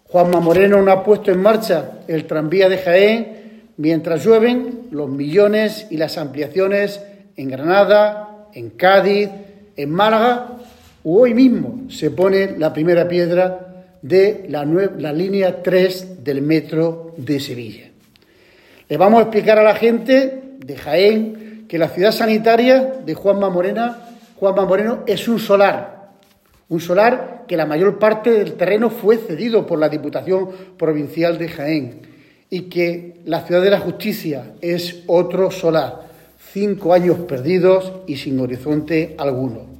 Juanma Moreno no ha puesto en marcha el tranvía de Jaén, mientras llueven los millones y las ampliaciones en Granada, en Cádiz, en Málaga, o hoy mismo se pone la primera piedra de la línea 3 del metro de Sevilla. Le vamos a explicar a la gente de Jaén que la ciudad sanitaria de Juanma Moreno es un solar que la mayor parte del terreno fue cedido por la Diputación Provincial de Jaén y que la Ciudad de la Justicia es otro solar, 5 años perdidos y sin horizonte alguno.